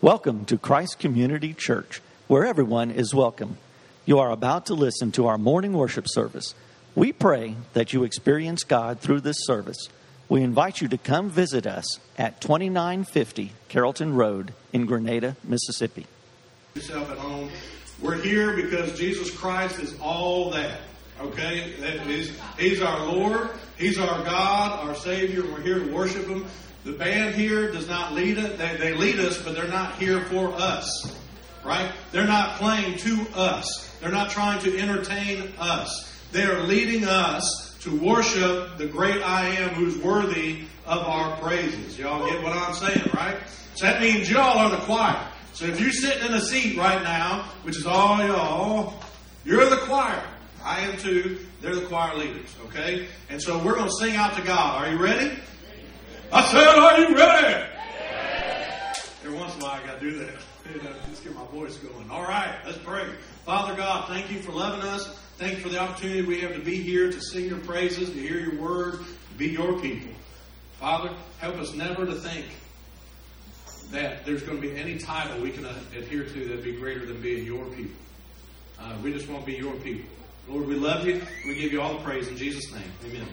Welcome to Christ Community Church, where everyone is welcome. You are about to listen to our morning worship service. We pray that you experience God through this service. We invite you to come visit us at 2950 Carrollton Road in Grenada, Mississippi. Yourself at home. We're here because Jesus Christ is all that. Okay? He's our Lord. He's our God, our Savior. We're here to worship Him. The band here does not lead us. They lead us, but they're not here for us. Right? They're not playing to us. They're not trying to entertain us. They are leading us to worship the great I Am who's worthy of our praises. Y'all get what I'm saying, right? So that means y'all are the choir. So if you're sitting in a seat right now, which is all y'all, you're the choir. I am too. They're the choir leaders, okay? And so we're going to sing out to God. Are you ready? I said, are you ready? Every once in a while I got to do that. Just get my voice going. All right, let's pray. Father God, thank you for loving us. Thank you for the opportunity we have to be here to sing your praises, to hear your word, to be your people. Father, help us never to think that there's going to be any title we can adhere to that would be greater than being your people. We just want to be your people. Lord, we love you. We give you all the praise in Jesus' name. Amen.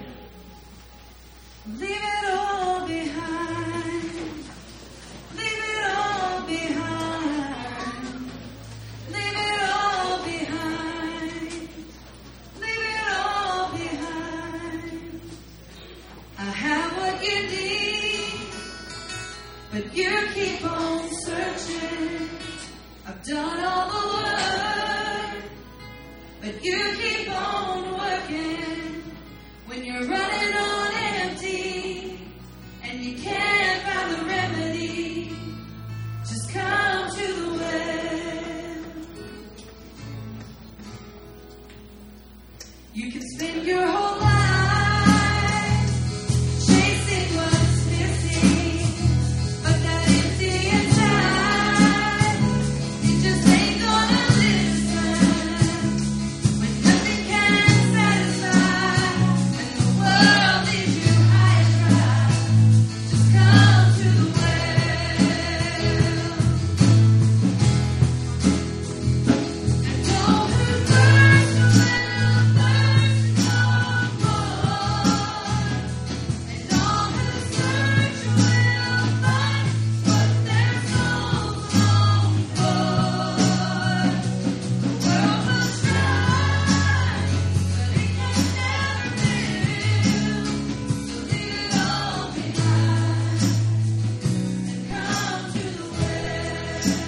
Leave it all behind. Leave it all behind. Leave it all behind. Leave it all behind. I have what you need, but you keep on searching. I've done all the work, but you keep on working. When you're running on empty and you can't find the remedy, just come to the well. You can spend your whole life chasing what's missing, but that empty inside, you just ain't gonna listen. When nothing can satisfy and the world leaves you high and dry, just come to the well. And all who thirst will thirst no more. And all who search will find what their souls long for. The world will try, but it can never fill. So leave it all behind and come to the well.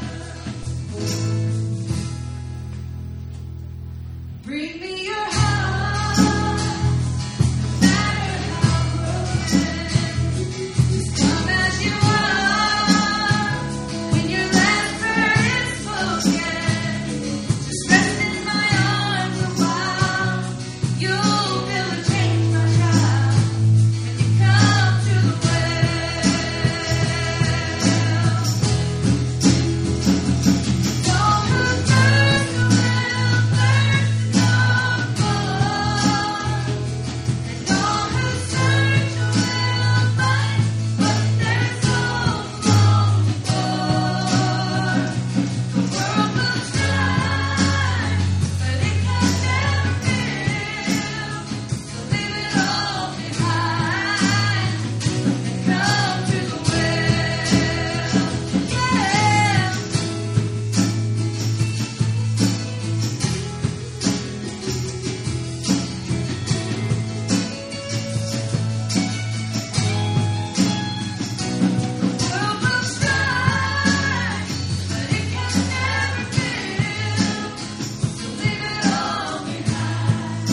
Bring me your heart, no matter how broken. Just come as you are. When your last word is spoken, just rest in my arms a while. You'll feel the change, my child, when you come to the well. All who thirst will thirst no more. And all who search will find what their souls long for. The world will try, but it can never fill. So leave it all behind and come to the well. Yeah. The world will try, but it can never fill. So leave it all behind.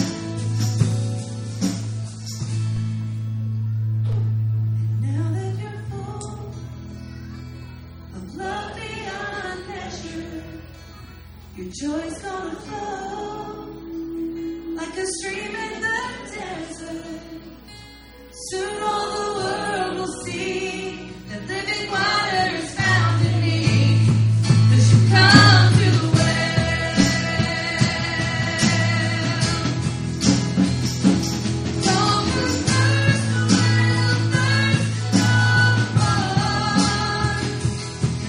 Now that you're full of love beyond measure, your joy's gonna flow like a stream in the desert. Soon all the world will see that living water is found in me. 'Cause you come to the well. All who thirst will thirst no more.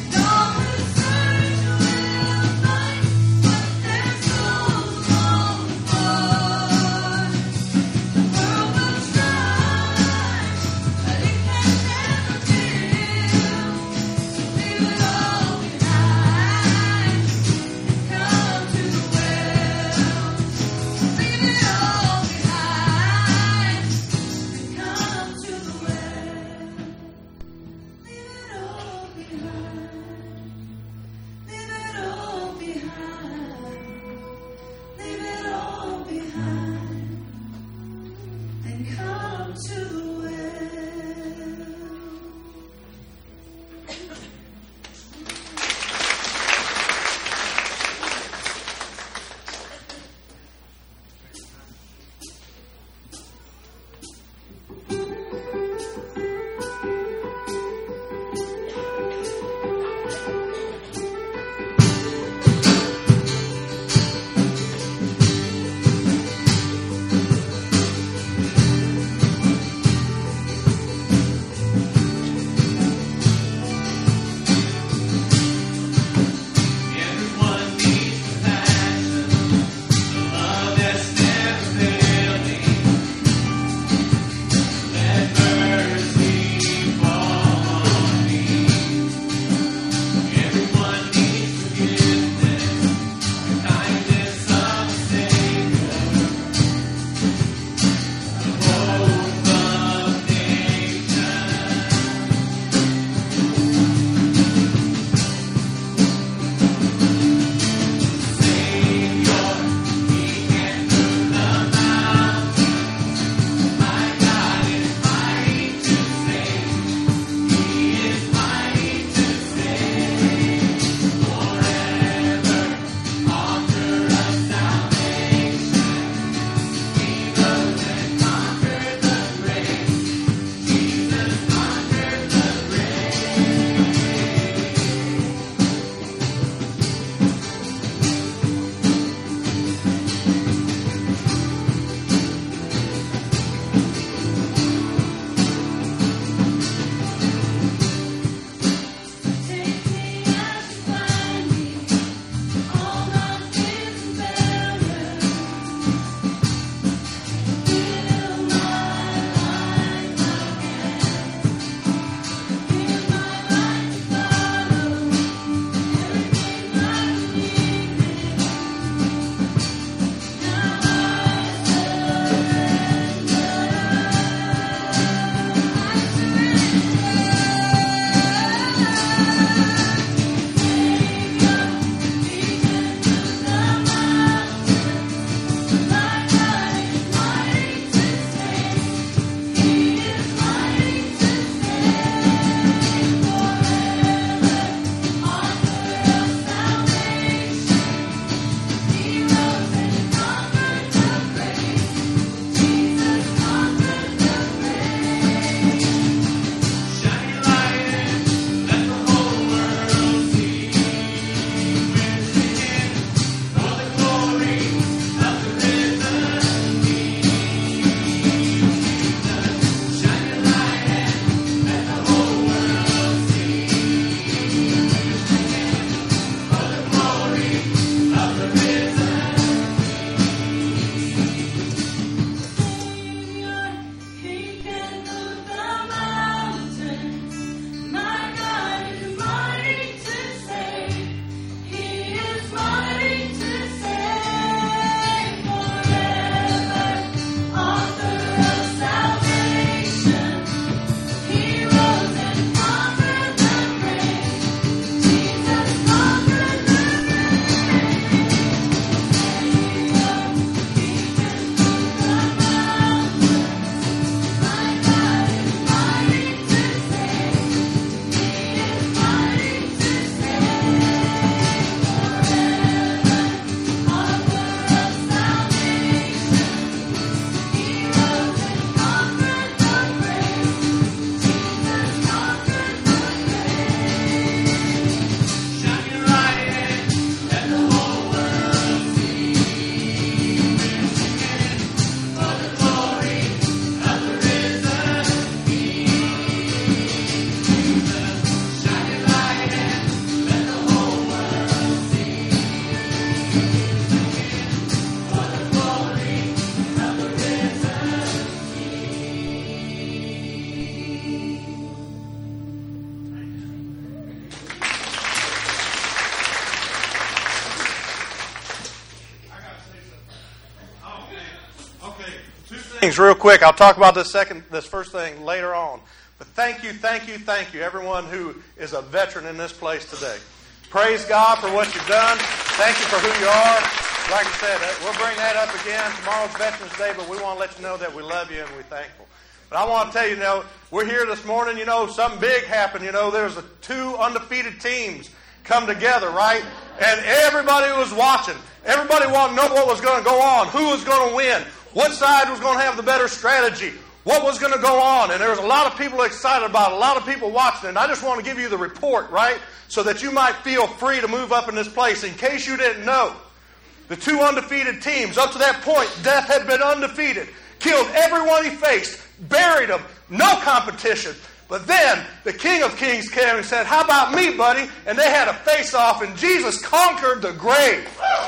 things real quick. I'll talk about this first thing later on. But thank you, everyone who is a veteran in this place today. Praise God for what you've done. Thank you for who you are. Like I said, we'll bring that up again. Tomorrow's Veterans Day, but we want to let you know that we love you and we're thankful. But I want to tell you, we're here this morning, something big happened. There's 2 undefeated teams come together, right? And everybody was watching. Everybody wanted to know what was going to go on, who was going to win, what side was going to have the better strategy, what was going to go on. And there was a lot of people excited about it, a lot of people watching. And I just want to give you the report, right? So that you might feel free to move up in this place. In case you didn't know, the 2 undefeated teams, up to that point, Death had been undefeated. Killed everyone he faced, buried them, no competition. But then the King of Kings came and said, how about me, buddy? And they had a face-off, and Jesus conquered the grave.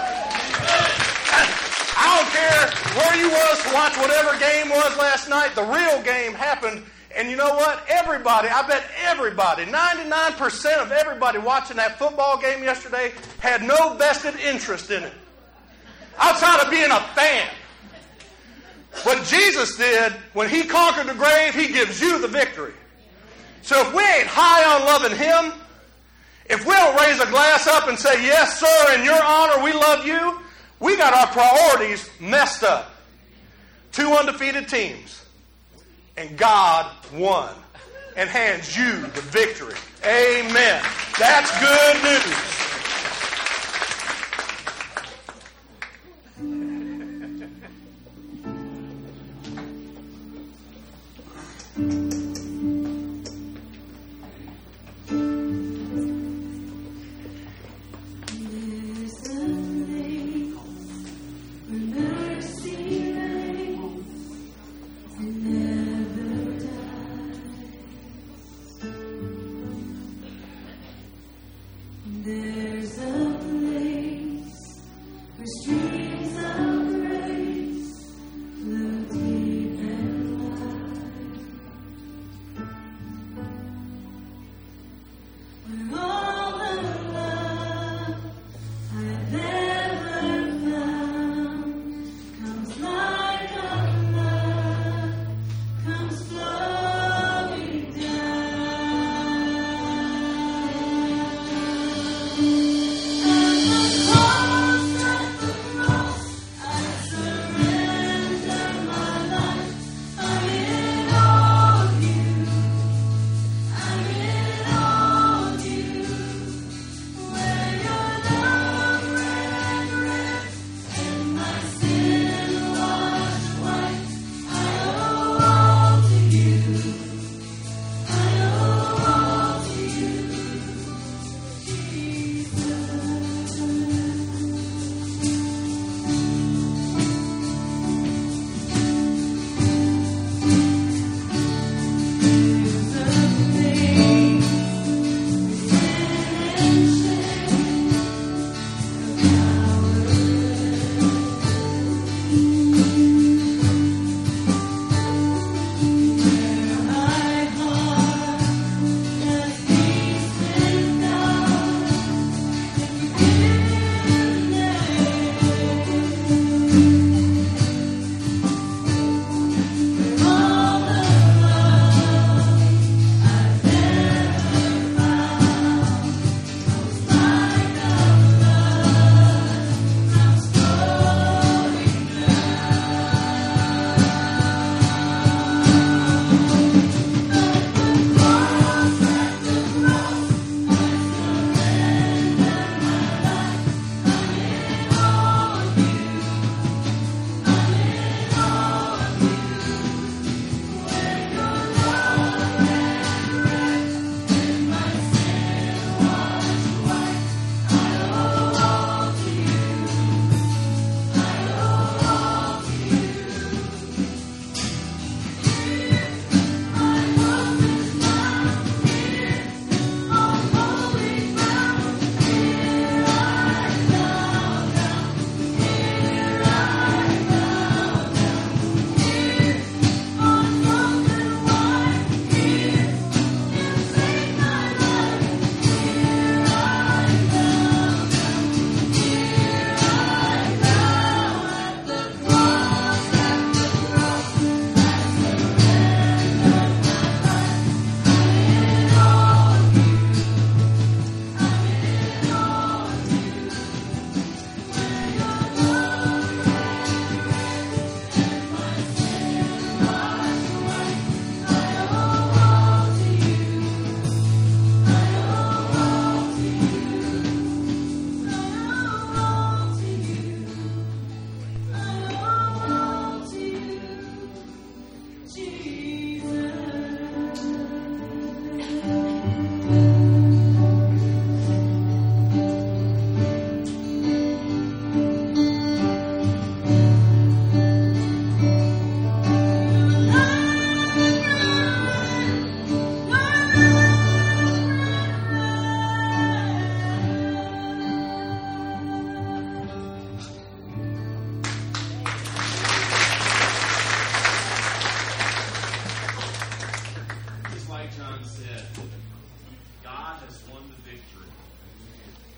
I don't care where you was to watch whatever game was last night. The real game happened. And you know what? Everybody, I bet everybody, 99% of everybody watching that football game yesterday had no vested interest in it. Outside of being a fan. What Jesus did, when he conquered the grave, he gives you the victory. So if we ain't high on loving him, if we don't raise a glass up and say, yes, sir, in your honor, we love you, we got our priorities messed up. 2 undefeated teams. And God won and hands you the victory. Amen. That's good news.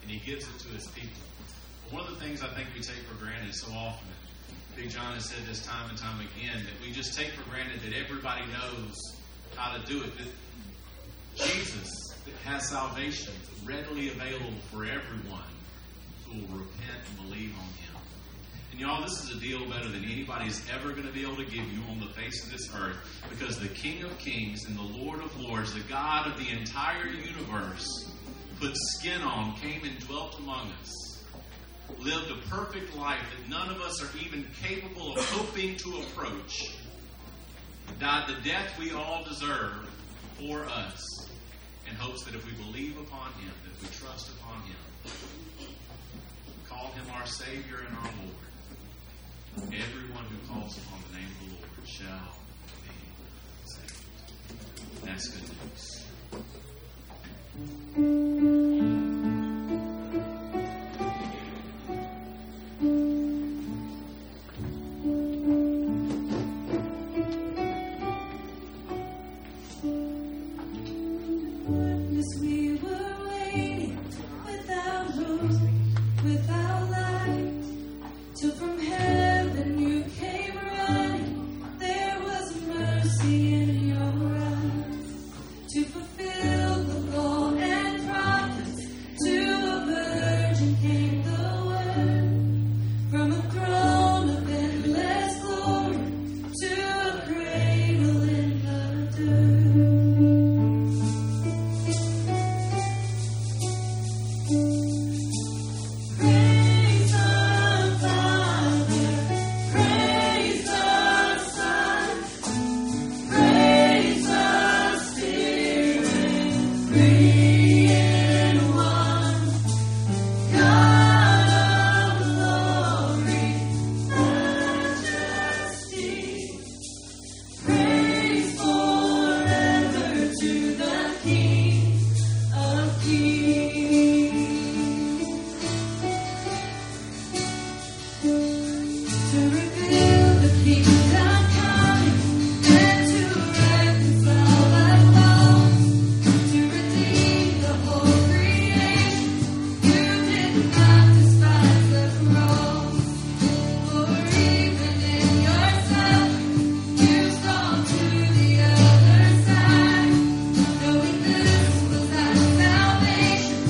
and He gives it to His people. But one of the things I think we take for granted so often, Big John has said this time and time again, that we just take for granted that everybody knows how to do it. That Jesus has salvation readily available for everyone who will repent and believe on Him. And y'all, this is a deal better than anybody's ever going to be able to give you on the face of this earth, because the King of Kings and the Lord of Lords, the God of the entire universe, put skin on, came and dwelt among us, lived a perfect life that none of us are even capable of hoping to approach, died the death we all deserve for us, in hopes that if we believe upon Him, that if we trust upon Him, call Him our Savior and our Lord, everyone who calls upon the name of the Lord shall be saved. That's good news. We were waiting without hope, without light, till from heaven you came running. There was mercy in your eyes to fulfill the law and prophets. To a virgin came the word, from a throne of endless glory to a cradle in the dirt. Salvation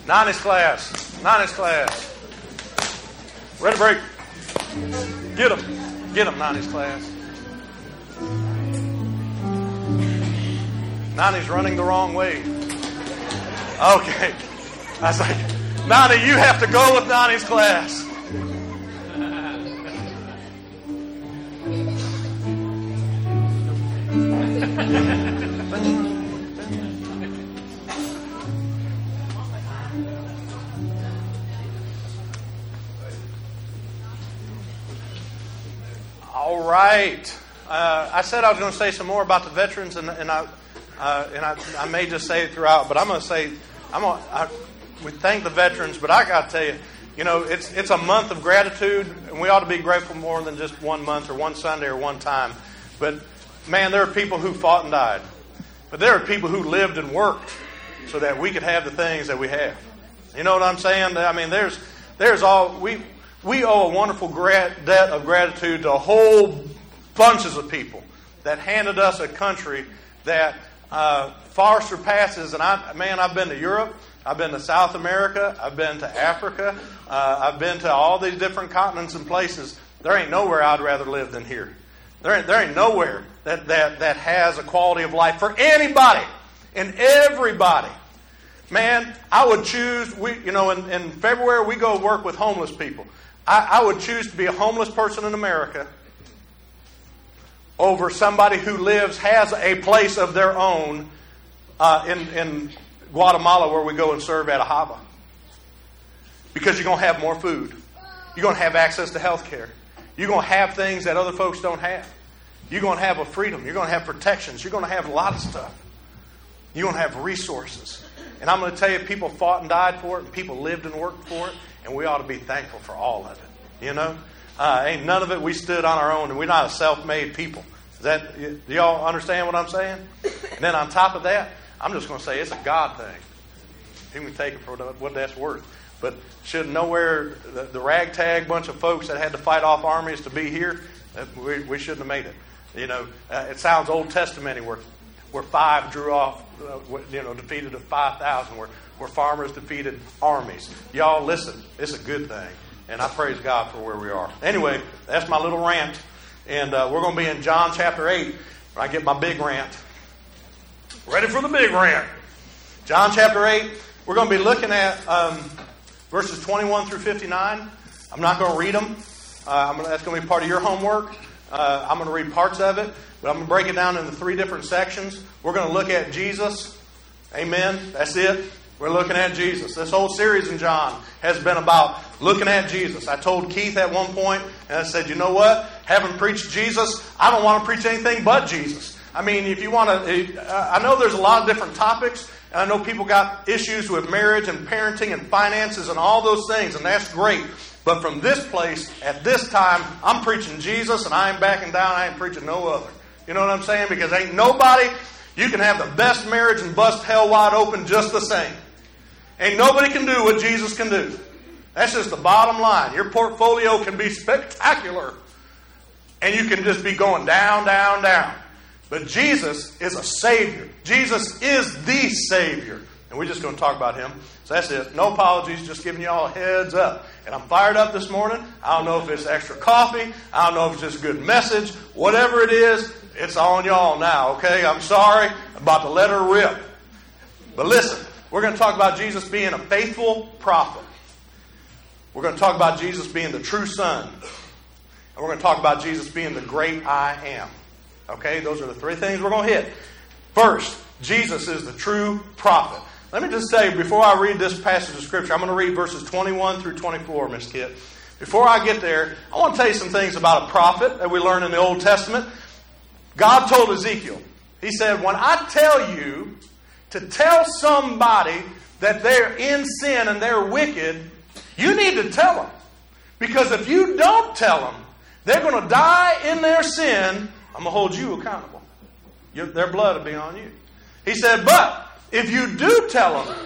90s class. 90s class. Ready to break. Get them. Get them, 90s class. 90's running the wrong way. Okay. I was like, 90, you have to go with 90's class. All right. I said I was going to say some more about the veterans, and I may just say it throughout, but I'm going to say we thank the veterans, but I got to tell you, it's a month of gratitude, and we ought to be grateful more than just one month or one Sunday or one time. But man, there are people who fought and died, but there are people who lived and worked so that we could have the things that we have. You know what I'm saying? I mean, we owe a wonderful debt of gratitude to a whole bunches of people that handed us a country that far surpasses. And I've been to Europe, I've been to South America, I've been to Africa, I've been to all these different continents and places. There ain't nowhere I'd rather live than here. There ain't nowhere that has a quality of life for anybody and everybody. Man, I would choose. In February we go work with homeless people. I would choose to be a homeless person in America over somebody who has a place of their own in Guatemala where we go and serve at a Hava. Because you're going to have more food. You're going to have access to health care. You're going to have things that other folks don't have. You're going to have a freedom. You're going to have protections. You're going to have a lot of stuff. You're going to have resources. And I'm going to tell you, people fought and died for it, and people lived and worked for it, and we ought to be thankful for all of it. Ain't none of it we stood on our own, and we're not a self-made people. Do y'all understand what I'm saying? And then on top of that, I'm just going to say it's a God thing. You can take it for what that's worth. But should nowhere the ragtag bunch of folks that had to fight off armies to be here, we shouldn't have made it. It sounds Old Testament where 5 drew off, defeated 5,000, where farmers defeated armies. Y'all listen, it's a good thing. And I praise God for where we are. Anyway, that's my little rant. And we're going to be in John chapter 8 when I get my big rant. Ready for the big rant. John chapter 8, we're going to be looking at verses 21 through 59. I'm not going to read them. That's going to be part of your homework. I'm going to read parts of it, but I'm going to break it down into 3 different sections. We're going to look at Jesus. Amen. That's it. We're looking at Jesus. This whole series in John has been about looking at Jesus. I told Keith at one point, and I said, you know what? Having preached Jesus, I don't want to preach anything but Jesus. I mean, if you want to, I know there's a lot of different topics, and I know people got issues with marriage and parenting and finances and all those things, and that's great. But from this place, at this time, I'm preaching Jesus, and I ain't backing down. I ain't preaching no other. You know what I'm saying? Because ain't nobody, you can have the best marriage and bust hell wide open just the same. Ain't nobody can do what Jesus can do. That's just the bottom line. Your portfolio can be spectacular, and you can just be going down, down, down. But Jesus is a Savior. Jesus is the Savior. And we're just going to talk about Him. So that's it. No apologies, just giving you all a heads up. And I'm fired up this morning. I don't know if it's extra coffee. I don't know if it's just a good message. Whatever it is, it's on y'all now, okay? I'm sorry. I'm about to let her rip. But listen, we're going to talk about Jesus being a faithful prophet. We're going to talk about Jesus being the true Son. And we're going to talk about Jesus being the great I am. Okay, those are the 3 things we're going to hit. First, Jesus is the true prophet. Let me just say, before I read this passage of Scripture, I'm going to read verses 21 through 24, Miss Kit. Before I get there, I want to tell you some things about a prophet that we learn in the Old Testament. God told Ezekiel, He said, when I tell you to tell somebody that they're in sin and they're wicked, you need to tell them. Because if you don't tell them, they're going to die in their sin. I'm going to hold you accountable. Their blood will be on you. He said, but if you do tell them,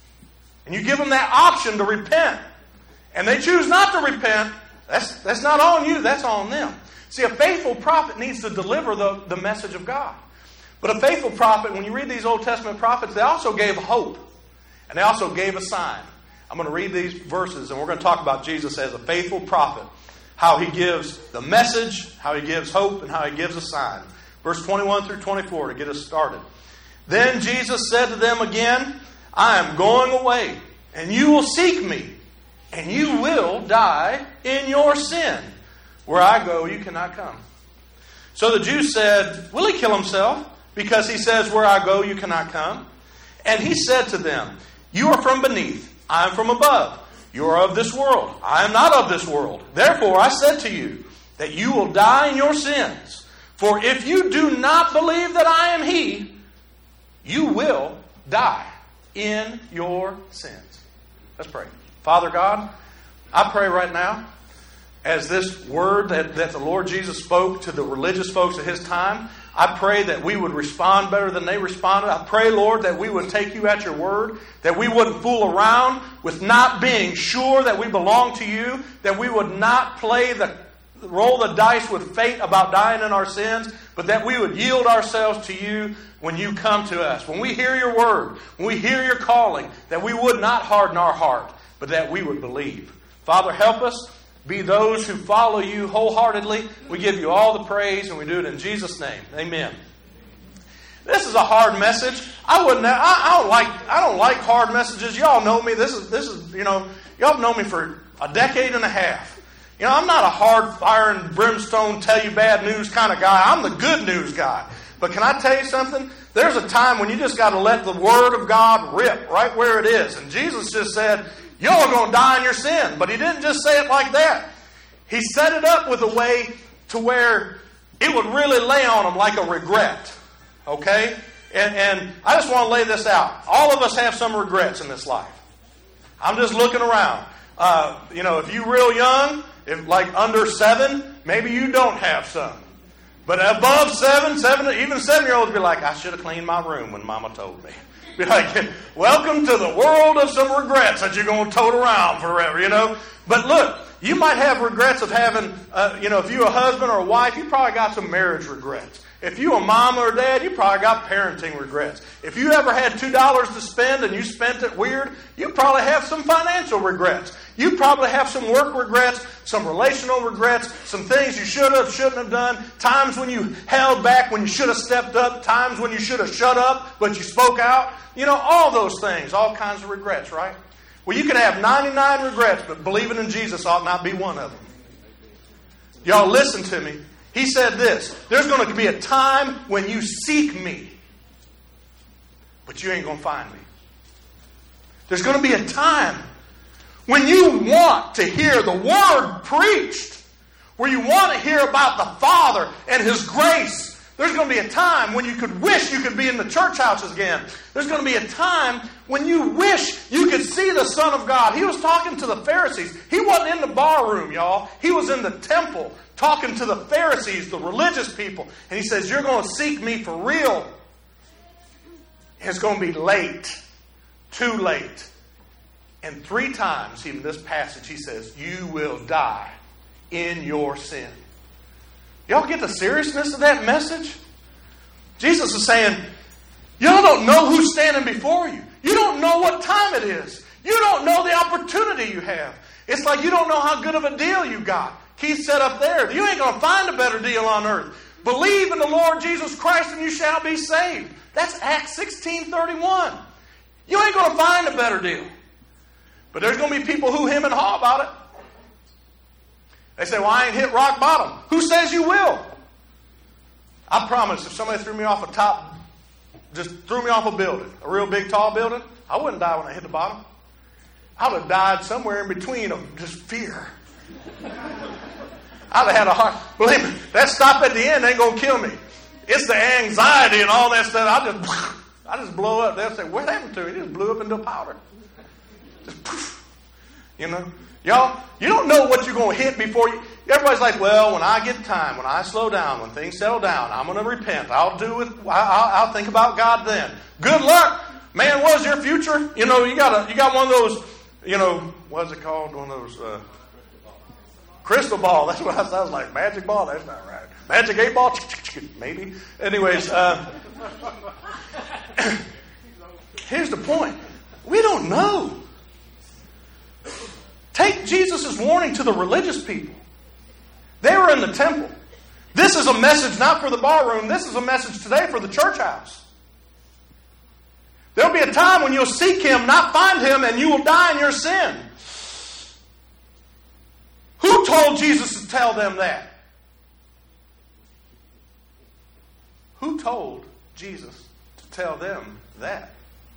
and you give them that option to repent, and they choose not to repent, that's not on you, that's on them. See, a faithful prophet needs to deliver the message of God. But a faithful prophet, when you read these Old Testament prophets, they also gave hope. And they also gave a sign. I'm going to read these verses, and we're going to talk about Jesus as a faithful prophet, how he gives the message, how he gives hope, and how he gives a sign. Verse 21 through 24 to get us started. Then Jesus said to them again, I am going away, and you will seek me, and you will die in your sin. Where I go, you cannot come. So the Jews said, will he kill himself? Because he says, where I go, you cannot come. And he said to them, you are from beneath, I am from above. You are of this world, I am not of this world. Therefore I said to you, that you will die in your sins. For if you do not believe that I am he, you will die in your sins. Let's pray. Father God, I pray right now, as this word that the Lord Jesus spoke to the religious folks of his time, I pray that we would respond better than they responded. I pray, Lord, that we would take you at your word, that we wouldn't fool around with not being sure that we belong to you, that we would not roll the dice with fate about dying in our sins, but that we would yield ourselves to you when you come to us. When we hear your word, when we hear your calling, that we would not harden our heart, but that we would believe. Father, help us be those who follow you wholeheartedly. We give you all the praise, and we do it in Jesus' name. Amen. This is a hard message. I don't like hard messages. Y'all know me. This is y'all know me for a decade and a half. I'm not a hard fire and brimstone, tell you bad news kind of guy. I'm the good news guy. But can I tell you something? There's a time when you just got to let the Word of God rip right where it is. And Jesus just said, y'all are going to die in your sin. But he didn't just say it like that. He set it up with a way to where it would really lay on them like a regret. Okay? And I just want to lay this out. All of us have some regrets in this life. I'm just looking around. If you're real young, if like under 7, maybe you don't have some. But above 7, even 7-year-olds be like, I should have cleaned my room when Mama told me. Be like, welcome to the world of some regrets that you're going to tote around forever, But look, you might have regrets of having, if you're a husband or a wife, you probably got some marriage regrets. If you're a mom or a dad, you probably got parenting regrets. If you ever had $2 to spend and you spent it weird, you probably have some financial regrets. You probably have some work regrets, some relational regrets, some things you should have, shouldn't have done, times when you held back when you should have stepped up, times when you should have shut up but you spoke out. All those things, all kinds of regrets, right? Well, you can have 99 regrets, but believing in Jesus ought not be one of them. Y'all listen to me. He said this, there's going to be a time when you seek me, but you ain't going to find me. There's going to be a time when you want to hear the Word preached, where you want to hear about the Father and His grace. There's going to be a time when you could wish you could be in the church houses again. There's going to be a time when you wish you could see the Son of God. He was talking to the Pharisees. He wasn't in the bar room, y'all. He was in the temple talking to the Pharisees, the religious people. And he says, you're going to seek me for real. It's going to be late. Too late. And 3 times in this passage he says, you will die in your sin. Y'all get the seriousness of that message? Jesus is saying, y'all don't know who's standing before you. You don't know what time it is. You don't know the opportunity you have. It's like you don't know how good of a deal you got. Keith said up there, you ain't going to find a better deal on earth. Believe in the Lord Jesus Christ and you shall be saved. That's Acts 16:31. You ain't going to find a better deal. But there's going to be people who hem and haw about it. They say, well, I ain't hit rock bottom. Who says you will? I promise if somebody threw me off a top, just threw me off a building, a real big tall building, I wouldn't die when I hit the bottom. I would have died somewhere in between of just fear. I'd have had a heart. Believe me, that stop at the end ain't going to kill me. It's the anxiety and all that stuff. I just blow up. They'll say, what happened to me? He just blew up into powder. Just poof. Y'all, you don't know what you're going to hit before you. Everybody's like, well, when I get time, when I slow down, when things settle down, I'm going to repent. I'll think about God then. Good luck. Man, what is your future? You got one of those, what's it called? One of those, crystal ball. That's what I sounds like. Magic ball. That's not right. Magic 8 ball. Maybe. Anyways, here's the point. We don't don't know. Take Jesus' warning to the religious people. They were in the temple. This is a message not for the barroom. This is a message today for the church house. There'll be a time when you'll seek Him, not find Him, and you will die in your sin. Who told Jesus to tell them that? Who told Jesus to tell them that?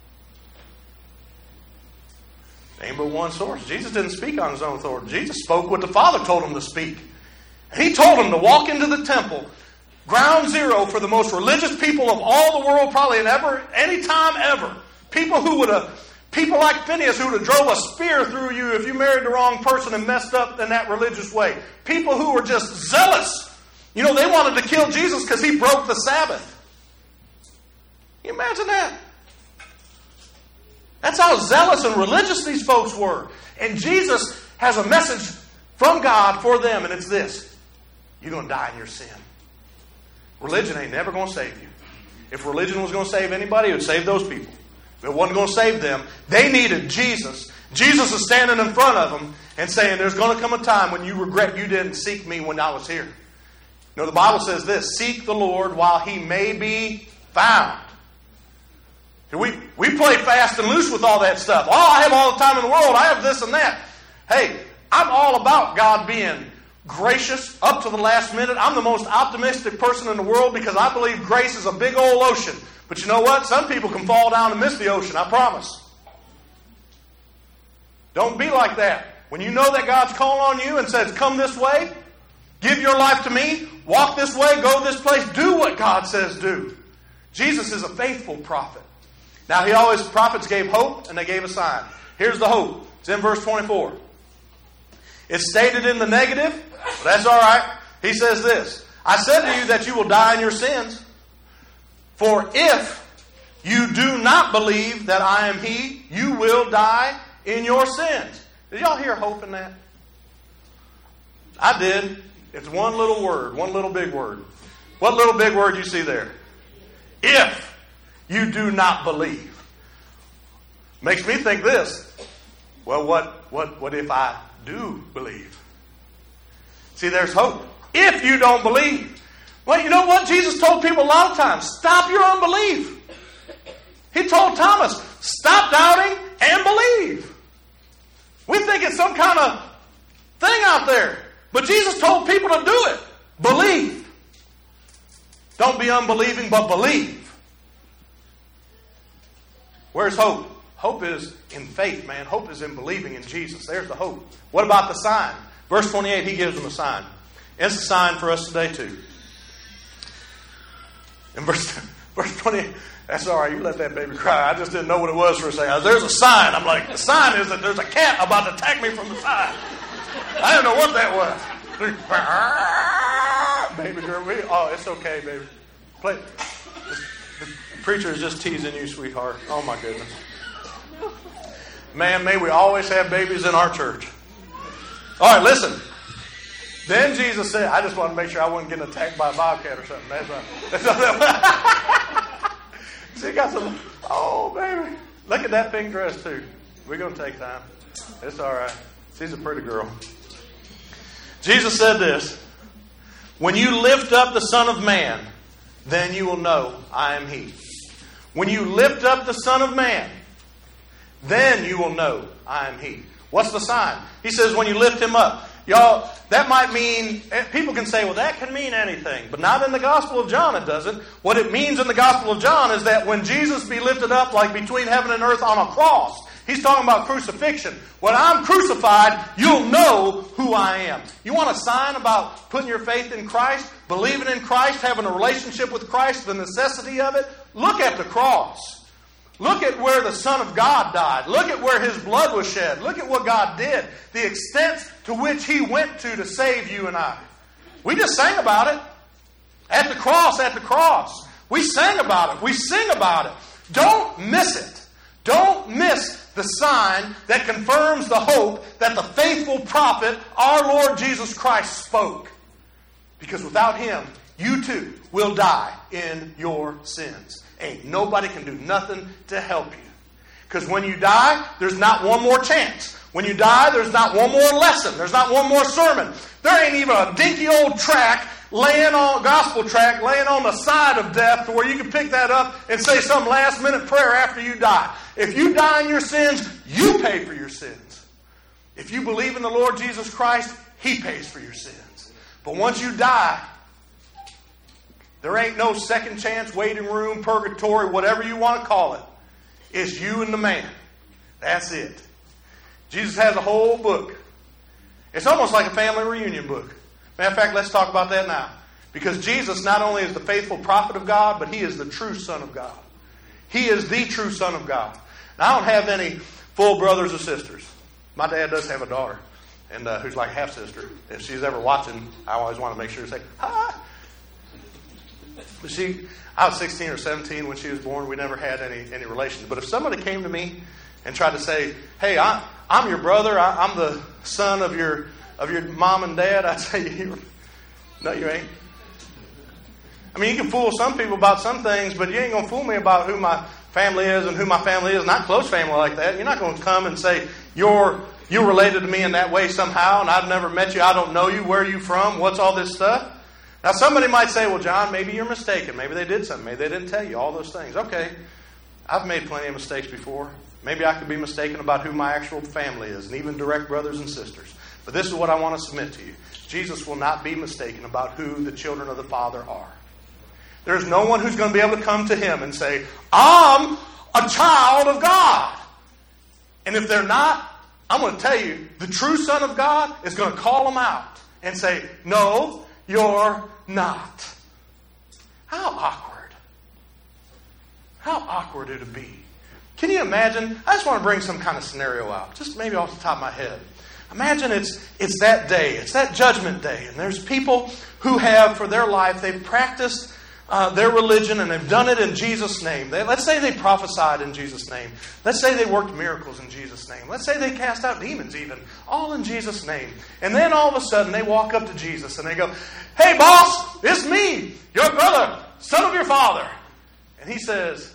Ain't but one source. Jesus didn't speak on His own authority. Jesus spoke what the Father told Him to speak. He told them to walk into the temple, ground zero for the most religious people of all the world, probably any time ever. People like Phineas who would have drove a spear through you if you married the wrong person and messed up in that religious way. People who were just zealous. They wanted to kill Jesus because He broke the Sabbath. Can you imagine that? That's how zealous and religious these folks were. And Jesus has a message from God for them, and it's this. You're going to die in your sin. Religion ain't never going to save you. If religion was going to save anybody, it would save those people. If it wasn't going to save them, they needed Jesus. Jesus is standing in front of them and saying, there's going to come a time when you regret you didn't seek me when I was here. The Bible says this, seek the Lord while He may be found. We play fast and loose with all that stuff. Oh, I have all the time in the world. I have this and that. Hey, I'm all about God being gracious up to the last minute. I'm the most optimistic person in the world because I believe grace is a big old ocean. But you know what? Some people can fall down and miss the ocean, I promise. Don't be like that. When you know that God's calling on you and says, come this way, give your life to me, walk this way, go this place, do what God says do. Jesus is a faithful prophet. Now, prophets gave hope and they gave a sign. Here's the hope. It's in verse 24. It's stated in the negative, but that's all right. He says this, I said to you that you will die in your sins. For if you do not believe that I am He, you will die in your sins. Did y'all hear hope in that? I did. It's one little word, one little big word. What little big word you see there? If you do not believe. Makes me think this. Well, what if I do believe? See, there's hope. If you don't believe. Well, you know what? Jesus told people a lot of times, stop your unbelief. He told Thomas, stop doubting and believe. We think it's some kind of thing out there. But Jesus told people to do it. Believe. Don't be unbelieving, but believe. Where's hope? Hope is in faith, man. Hope is in believing in Jesus. There's the hope. What about the sign? Verse 28, He gives them a sign. It's a sign for us today too. In verse 28, that's all right. You let that baby cry. I just didn't know what it was for a second. There's a sign. I'm like, the sign is that there's a cat about to attack me from the side. I didn't know what that was. Baby girl, it's okay, baby. Play. The preacher is just teasing you, sweetheart. Oh my goodness. Man, may we always have babies in our church. All right, listen. Then Jesus said, I just wanted to make sure I wasn't getting attacked by a bobcat or something. That's right. See, got some. Oh, baby. Look at that pink dress, too. We're going to take time. It's all right. She's a pretty girl. Jesus said this. When you lift up the Son of Man, then you will know I am He. When you lift up the Son of Man, then you will know I am He. What's the sign? He says when you lift Him up. Y'all, that might mean, people can say, well, that can mean anything. But not in the Gospel of John it doesn't. What it means in the Gospel of John is that when Jesus be lifted up like between heaven and earth on a cross, He's talking about crucifixion. When I'm crucified, you'll know who I am. You want a sign about putting your faith in Christ, believing in Christ, having a relationship with Christ, the necessity of it? Look at the cross. Look at where the Son of God died. Look at where His blood was shed. Look at what God did. The extent to which He went to save you and I. We just sang about it. At the cross, at the cross. We sang about it. We sing about it. Don't miss it. Don't miss the sign that confirms the hope that the faithful prophet, our Lord Jesus Christ, spoke. Because without Him, you too will die in your sins. Ain't nobody can do nothing to help you. Because when you die, there's not one more chance. When you die, there's not one more lesson. There's not one more sermon. There ain't even a dinky old track gospel track laying on the side of death to where you can pick that up and say some last minute prayer after you die. If you die in your sins, you pay for your sins. If you believe in the Lord Jesus Christ, He pays for your sins. But once you die, there ain't no second chance, waiting room, purgatory, whatever you want to call it. It's you and the man. That's it. Jesus has a whole book. It's almost like a family reunion book. Matter of fact, let's talk about that now. Because Jesus not only is the faithful prophet of God, but He is the true Son of God. He is the true Son of God. Now, I don't have any full brothers or sisters. My dad does have a daughter, and who's like a half-sister. If she's ever watching, I always want to make sure to say, hi. But I was 16 or 17 when she was born. We never had any relations. But if somebody came to me and tried to say, hey, I'm your brother, I'm the son of your mom and dad, I'd say, no, you ain't. I mean, you can fool some people about some things, but you ain't going to fool me about who my family is and who my family is. Not close family like that. You're not going to come and say, you're related to me in that way somehow, and I've never met you, I don't know you, where are you from, what's all this stuff? Now, somebody might say, well, John, maybe you're mistaken. Maybe they did something. Maybe they didn't tell you all those things. Okay, I've made plenty of mistakes before. Maybe I could be mistaken about who my actual family is, and even direct brothers and sisters. But this is what I want to submit to you. Jesus will not be mistaken about who the children of the Father are. There's no one who's going to be able to come to Him and say, I'm a child of God. And if they're not, I'm going to tell you, the true Son of God is going to call them out and say, no, you're not. How awkward. How awkward it would be. Can you imagine? I just want to bring some kind of scenario out, just maybe off the top of my head. Imagine it's that day, it's that judgment day, and there's people who have, for their life, they've practiced their religion and they've done it in Jesus' name. Let's say they prophesied in Jesus' name. Let's say they worked miracles in Jesus' name. Let's say they cast out demons even, all in Jesus' name. And then all of a sudden they walk up to Jesus and they go, hey boss, it's me, your brother, son of your father. And He says,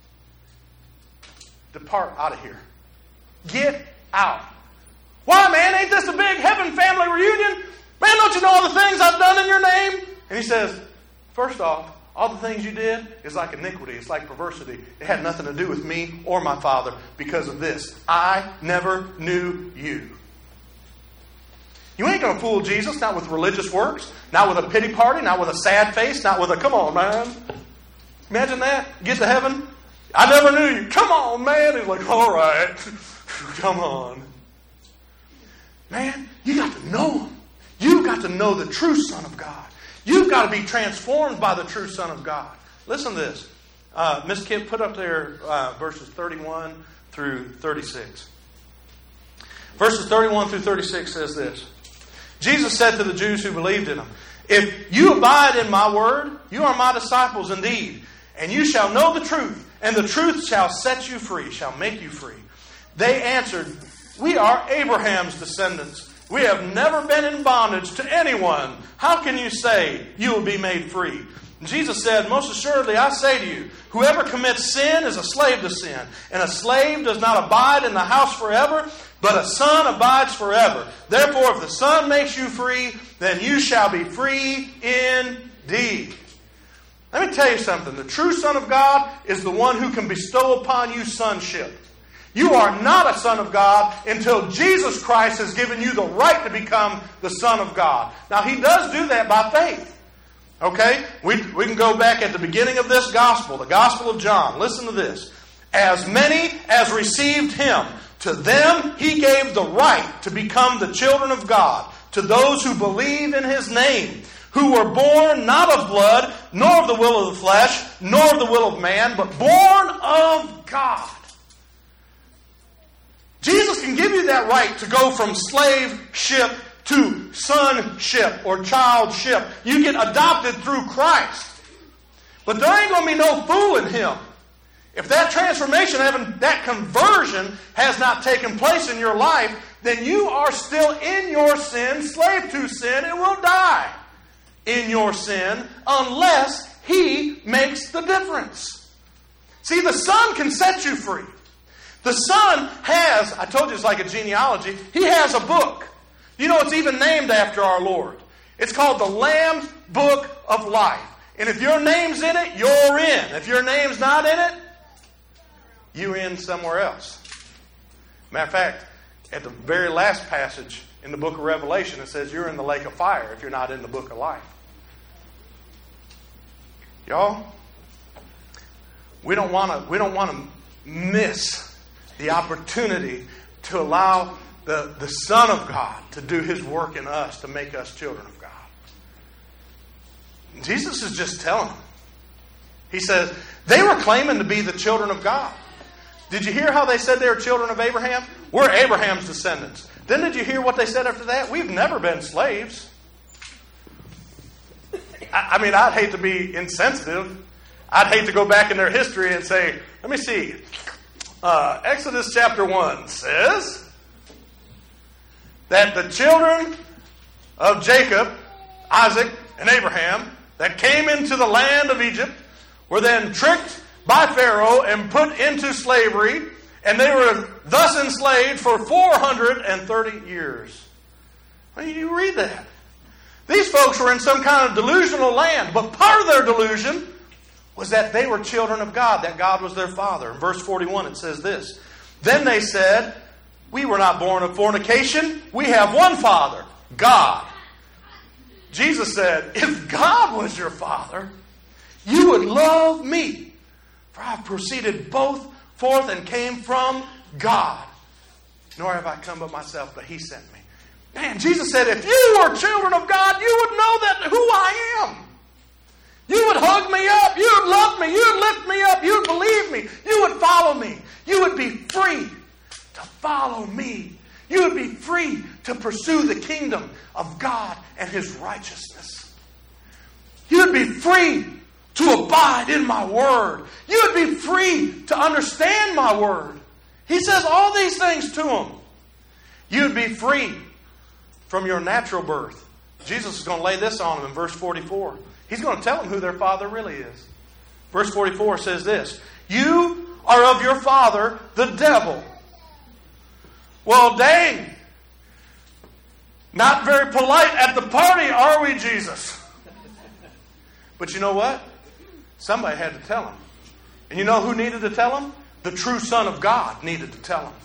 depart out of here. Get out. Why, man, ain't this a big heaven family reunion? Man, don't you know all the things I've done in your name? And He says, first off, all the things you did is like iniquity. It's like perversity. It had nothing to do with me or my Father because of this. I never knew you. You ain't going to fool Jesus, not with religious works, not with a pity party, not with a sad face, not with a, come on, man. Imagine that. Get to heaven. I never knew you. Come on, man. He's like, all right. Come on. Man, you got to know Him. You've got to know the true Son of God. You've got to be transformed by the true Son of God. Listen to this. Miss Kip, put up there verses 31 through 36. Verses 31 through 36 says this. Jesus said to the Jews who believed in Him, if you abide in my word, you are my disciples indeed, and you shall know the truth, and the truth shall set you free, shall make you free. They answered, we are Abraham's descendants. We have never been in bondage to anyone. How can you say you will be made free? And Jesus said, most assuredly I say to you, whoever commits sin is a slave to sin. And a slave does not abide in the house forever, but a son abides forever. Therefore, if the Son makes you free, then you shall be free indeed. Let me tell you something. The true Son of God is the one who can bestow upon you sonship. You are not a son of God until Jesus Christ has given you the right to become the Son of God. Now, He does do that by faith. Okay? We can go back at the beginning of this gospel, the Gospel of John. Listen to this. As many as received Him, to them He gave the right to become the children of God, to those who believe in His name, who were born not of blood, nor of the will of the flesh, nor of the will of man, but born of God. Jesus can give you that right to go from slave-ship to sonship or childship. You get adopted through Christ. But there ain't going to be no fooling Him. If that transformation, that conversion has not taken place in your life, then you are still in your sin, slave to sin, and will die in your sin unless He makes the difference. See, the Son can set you free. The Son has, I told you it's like a genealogy, He has a book. You know, it's even named after our Lord. It's called the Lamb's Book of Life. And if your name's in it, you're in. If your name's not in it, you're in somewhere else. Matter of fact, at the very last passage in the book of Revelation, it says you're in the lake of fire if you're not in the book of life. Y'all, we don't want to miss the opportunity to allow the Son of God to do His work in us to make us children of God. Jesus is just telling them. He says, they were claiming to be the children of God. Did you hear how they said they were children of Abraham? We're Abraham's descendants. Then did you hear what they said after that? We've never been slaves. I mean, I'd hate to be insensitive. I'd hate to go back in their history and say, let me see. Exodus chapter 1 says that the children of Jacob, Isaac, and Abraham that came into the land of Egypt were then tricked by Pharaoh and put into slavery, and they were thus enslaved for 430 years. I mean, you read that. These folks were in some kind of delusional land, but part of their delusion was that they were children of God, that God was their Father. In verse 41 it says this, then they said, we were not born of fornication, we have one Father, God. Jesus said, if God was your Father, you would love me, for I have proceeded both forth and came from God. Nor have I come by myself, but He sent me. Man, Jesus said, if you were children of God, you would know that who I am. You would hug me up. You would love me. You would lift me up. You would believe me. You would follow me. You would be free to follow me. You would be free to pursue the kingdom of God and His righteousness. You would be free to abide in my word. You would be free to understand my word. He says all these things to them. You would be free from your natural birth. Jesus is going to lay this on them in verse 44. He's going to tell them who their father really is. Verse 44 says this, you are of your father, the devil. Well, dang. Not very polite at the party, are we, Jesus? But you know what? Somebody had to tell him. And you know who needed to tell him? The true Son of God needed to tell him.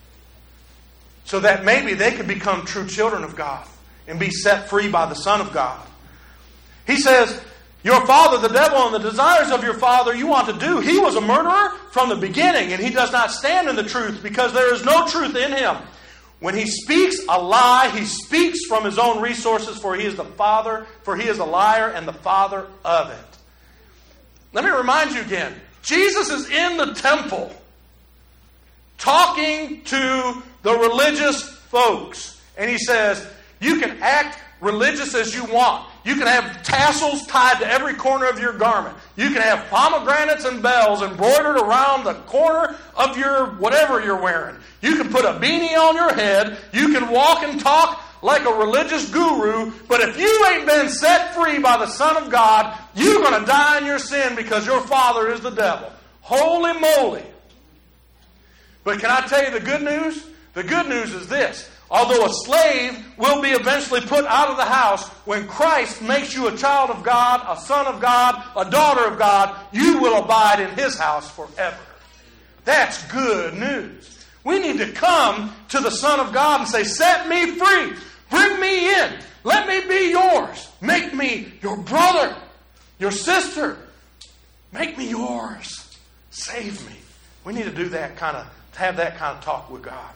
So that maybe they could become true children of God and be set free by the Son of God. He says, your father, the devil, and the desires of your father you want to do. He was a murderer from the beginning, and he does not stand in the truth because there is no truth in him. When he speaks a lie, he speaks from his own resources, for he is the father, for he is a liar and the father of it. Let me remind you again. Jesus is in the temple talking to the religious folks. And he says, you can act religious as you want. You can have tassels tied to every corner of your garment. You can have pomegranates and bells embroidered around the corner of your whatever you're wearing. You can put a beanie on your head. You can walk and talk like a religious guru. But if you ain't been set free by the Son of God, you're going to die in your sin because your father is the devil. Holy moly. But can I tell you the good news? The good news is this. Although a slave will be eventually put out of the house, when Christ makes you a child of God, a son of God, a daughter of God, you will abide in His house forever. That's good news. We need to come to the Son of God and say, set me free. Bring me in. Let me be yours. Make me your brother, your sister. Make me yours. Save me. We need to do that have that kind of talk with God.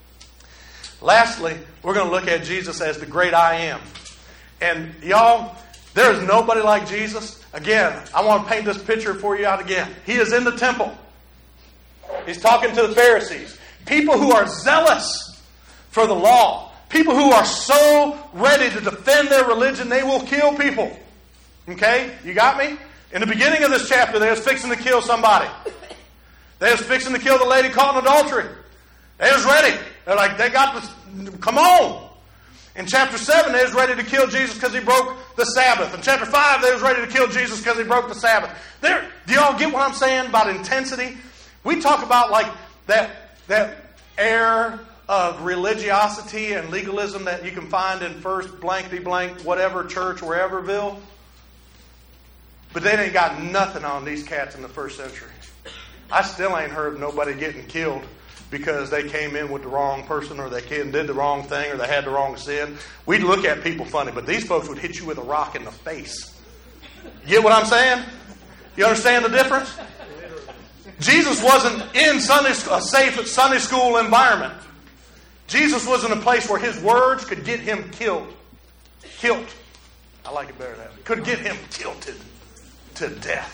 Lastly, we're going to look at Jesus as the great I am. And y'all, there is nobody like Jesus. Again, I want to paint this picture for you out again. He is in the temple. He's talking to the Pharisees. People who are zealous for the law. People who are so ready to defend their religion, they will kill people. Okay? You got me? In the beginning of this chapter, they was fixing to kill somebody. They was fixing to kill the lady caught in adultery. They was ready. They're like, they got this, come on. In chapter 7, they was ready to kill Jesus because he broke the Sabbath. In chapter 5, they was ready to kill Jesus because he broke the Sabbath. Do y'all get what I'm saying about intensity? We talk about like that air of religiosity and legalism that you can find in First blankety blank whatever church whereverville. But they ain't got nothing on these cats in the first century. I still ain't heard of nobody getting killed because they came in with the wrong person, or they did the wrong thing, or they had the wrong sin. We'd look at people funny, but these folks would hit you with a rock in the face. You get what I'm saying? You understand the difference? Jesus wasn't in a safe Sunday school environment. Jesus was in a place where his words could get him killed. Killed. I like it better than that. Could get him tilted to death.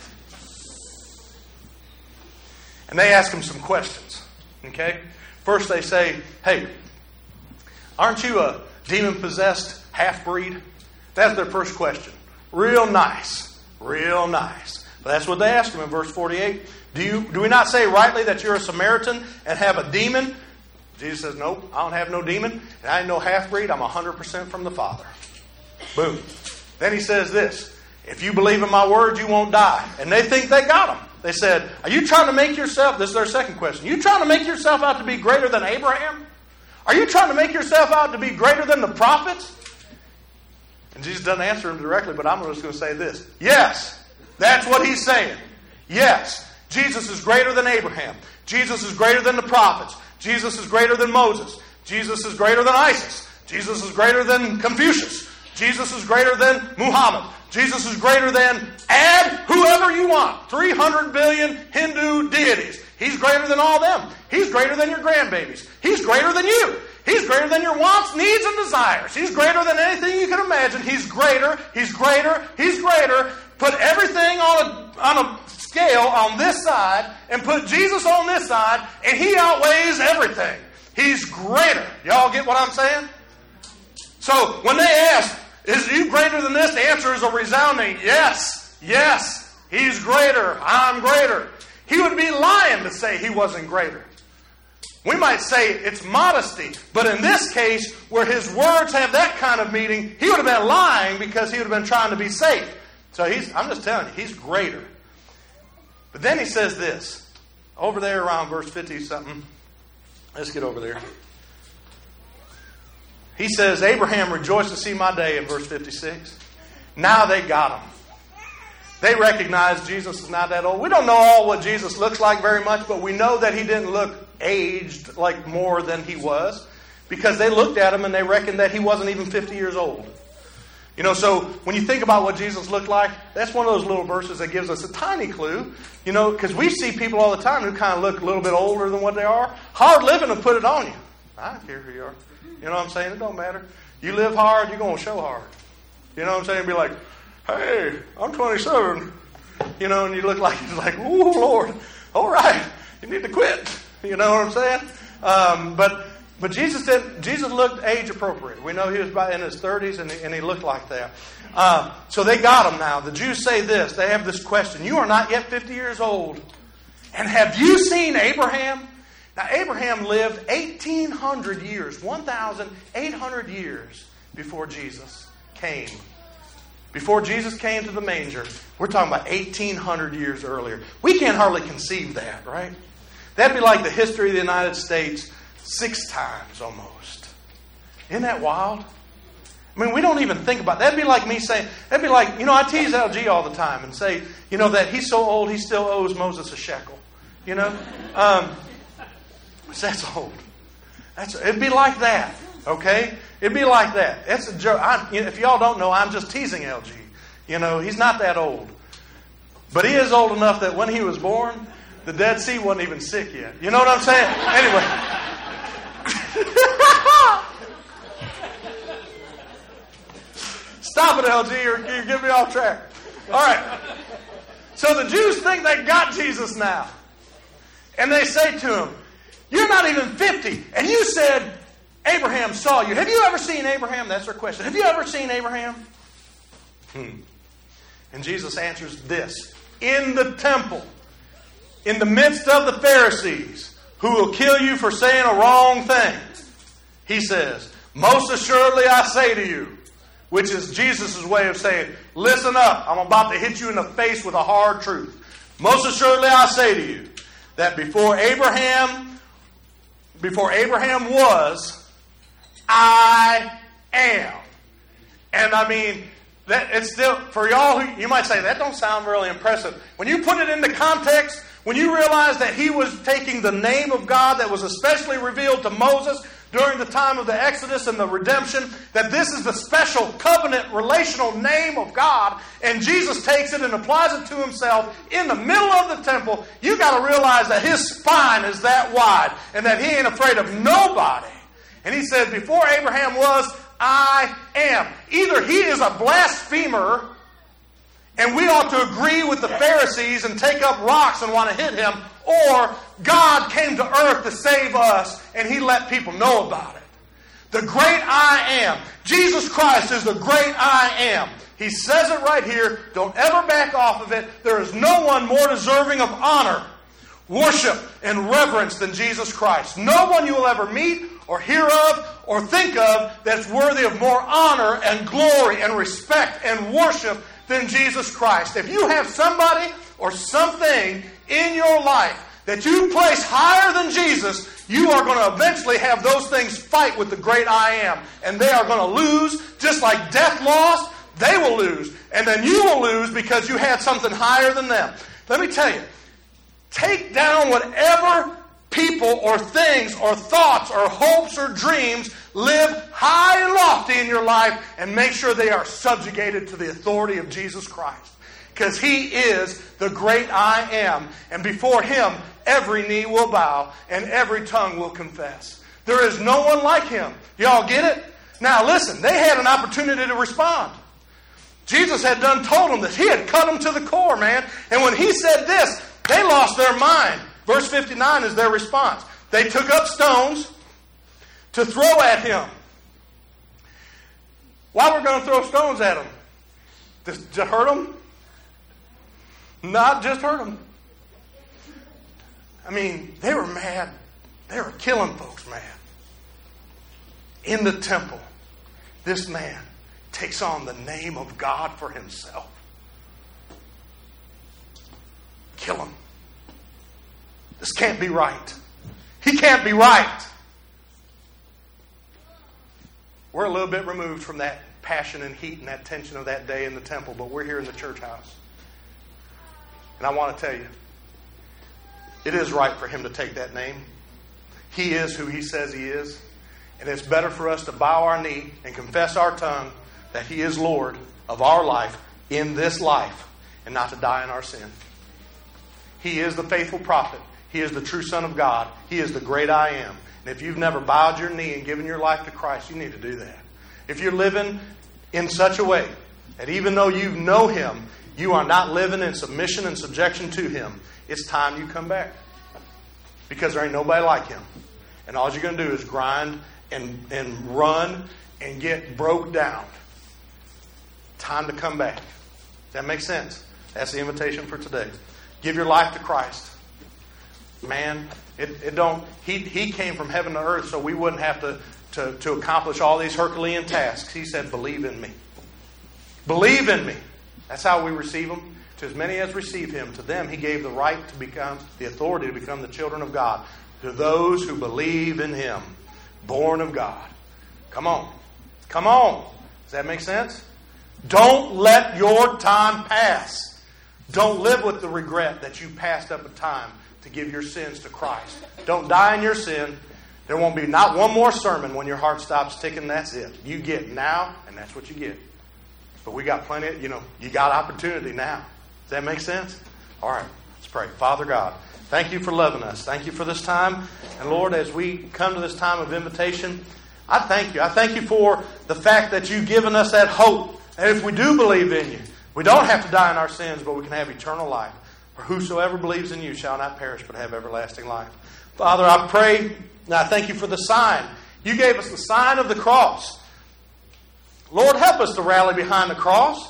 And they ask him some questions. Okay? First they say, hey, aren't you a demon-possessed half-breed? That's their first question. Real nice. Real nice. But that's what they ask him in verse 48. Do we not say rightly that you're a Samaritan and have a demon? Jesus says, nope, I don't have no demon. And I ain't no half-breed. I'm 100% from the Father. Boom. Then he says this. If you believe in my word, you won't die. And they think they got him. They said, are you trying to make yourself, this is their second question, are you trying to make yourself out to be greater than Abraham? Are you trying to make yourself out to be greater than the prophets? And Jesus doesn't answer him directly, but I'm just going to say this. Yes, that's what he's saying. Yes, Jesus is greater than Abraham. Jesus is greater than the prophets. Jesus is greater than Moses. Jesus is greater than Isis. Jesus is greater than Confucius. Jesus is greater than Muhammad. Jesus is greater than, add whoever you want. 300 billion Hindu deities. He's greater than all them. He's greater than your grandbabies. He's greater than you. He's greater than your wants, needs, and desires. He's greater than anything you can imagine. He's greater. He's greater. He's greater. Put everything on a scale on this side and put Jesus on this side, and he outweighs everything. He's greater. Y'all get what I'm saying? So when they ask, is you greater than this? The answer is a resounding yes. Yes. He's greater. I'm greater. He would be lying to say he wasn't greater. We might say it's modesty. But in this case, where his words have that kind of meaning, he would have been lying because he would have been trying to be safe. So I'm just telling you, he's greater. But then he says this. Over there around verse 50-something. Let's get over there. He says, Abraham rejoiced to see my day in verse 56. Now they got him. They recognize Jesus is not that old. We don't know all what Jesus looks like very much, but we know that he didn't look aged like more than he was, because they looked at him and they reckoned that he wasn't even 50 years old. You know, so when you think about what Jesus looked like, that's one of those little verses that gives us a tiny clue. You know, because we see people all the time who kind of look a little bit older than what they are. Hard living will put it on you. I don't care who you are. You know what I'm saying? It don't matter. You live hard, you're going to show hard. You know what I'm saying? Be like, hey, I'm 27. You know, and you look like, ooh, Lord, all right, you need to quit. You know what I'm saying? But Jesus looked age appropriate. We know he was about in his 30s and he looked like that. So they got him now. The Jews say this. They have this question. You are not yet 50 years old. And have you seen Abraham? Now, Abraham lived 1,800 years, 1,800 years before Jesus came. Before Jesus came to the manger, we're talking about 1,800 years earlier. We can't hardly conceive that, right? That'd be like the history of the United States 6 times almost. Isn't that wild? I mean, we don't even think about it. That'd be like me saying, that'd be like, you know, I tease LG all the time and say, you know, that he's so old he still owes Moses a shekel. You know? That's old. It'd be like that, okay? It'd be like that. It's a joke. If y'all don't know, I'm just teasing LG. You know, he's not that old. But he is old enough that when he was born, the Dead Sea wasn't even sick yet. You know what I'm saying? Anyway. Stop it, LG. You're getting me off track. All right. So the Jews think they got Jesus now. And they say to him, you're not even 50. And you said Abraham saw you. Have you ever seen Abraham? That's their question. Have you ever seen Abraham? And Jesus answers this. In the temple, in the midst of the Pharisees, who will kill you for saying a wrong thing, he says, most assuredly I say to you, which is Jesus' way of saying, listen up, I'm about to hit you in the face with a hard truth. Most assuredly I say to you, that before Abraham before Abraham was, I am. And I mean, that it's still, for y'all who, you might say, that don't sound really impressive. When you put it into context, when you realize that he was taking the name of God that was especially revealed to Moses during the time of the Exodus and the redemption, that this is the special covenant relational name of God, and Jesus takes it and applies it to himself in the middle of the temple, you got to realize that his spine is that wide and that he ain't afraid of nobody. And he said, before Abraham was, I am. Either he is a blasphemer, and we ought to agree with the Pharisees and take up rocks and want to hit him, or God came to earth to save us, and he let people know about it. The great I am. Jesus Christ is the great I am. He says it right here. Don't ever back off of it. There is no one more deserving of honor, worship, and reverence than Jesus Christ. No one you will ever meet or hear of or think of that's worthy of more honor and glory and respect and worship than Jesus Christ. If you have somebody or something in your life that you place higher than Jesus, you are going to eventually have those things fight with the great I am. And they are going to lose, just like death lost, they will lose. And then you will lose because you had something higher than them. Let me tell you, take down whatever people or things or thoughts or hopes or dreams live high and lofty in your life, and make sure they are subjugated to the authority of Jesus Christ. Because he is the great I am. And before him, every knee will bow and every tongue will confess. There is no one like him. Y'all get it? Now listen, they had an opportunity to respond. Jesus had told them this. He had cut them to the core, man. And when he said this, they lost their mind. Verse 59 is their response. They took up stones to throw at him. Why were we going to throw stones at him? To hurt him? Not just hurt them. I mean, they were mad. They were killing folks mad. In the temple, this man takes on the name of God for himself. Kill him. This can't be right. He can't be right. We're a little bit removed from that passion and heat and that tension of that day in the temple, but we're here in the church house. And I want to tell you, it is right for him to take that name. He is who he says he is. And it's better for us to bow our knee and confess our tongue that he is Lord of our life in this life and not to die in our sin. He is the faithful prophet. He is the true Son of God. He is the great I am. And if you've never bowed your knee and given your life to Christ, you need to do that. If you're living in such a way that even though you know him, you are not living in submission and subjection to him, it's time you come back. Because there ain't nobody like him. And all you're going to do is grind and run and get broke down. Time to come back. Does that make sense? That's the invitation for today. Give your life to Christ. Man, he came from heaven to earth so we wouldn't have to accomplish all these Herculean tasks. He said, believe in me. Believe in me. That's how we receive him. To as many as receive him, to them he gave the right to become, the authority to become the children of God. To those who believe in him, born of God. Come on. Come on. Does that make sense? Don't let your time pass. Don't live with the regret that you passed up a time to give your sins to Christ. Don't die in your sin. There won't be not one more sermon when your heart stops ticking. That's it. You get now, and that's what you get. But we got plenty of, you got opportunity now. Does that make sense? All right, let's pray. Father God, thank you for loving us. Thank you for this time. And Lord, as we come to this time of invitation, I thank you. I thank you for the fact that you've given us that hope. And if we do believe in you, we don't have to die in our sins, but we can have eternal life. For whosoever believes in you shall not perish, but have everlasting life. Father, I pray, and I thank you for the sign. You gave us the sign of the cross. Lord, help us to rally behind the cross.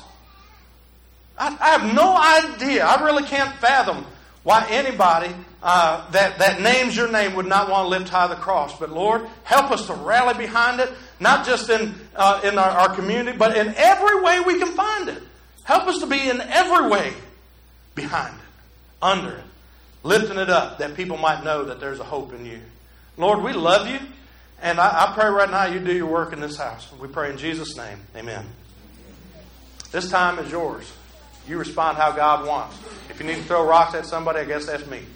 I have no idea. I really can't fathom why anybody that names your name would not want to lift high the cross. But Lord, help us to rally behind it, not just in our community, but in every way we can find it. Help us to be in every way behind it, under it, lifting it up, that people might know that there's a hope in you. Lord, we love you. And I pray right now you do your work in this house. We pray in Jesus' name. Amen. This time is yours. You respond how God wants. If you need to throw rocks at somebody, I guess that's me.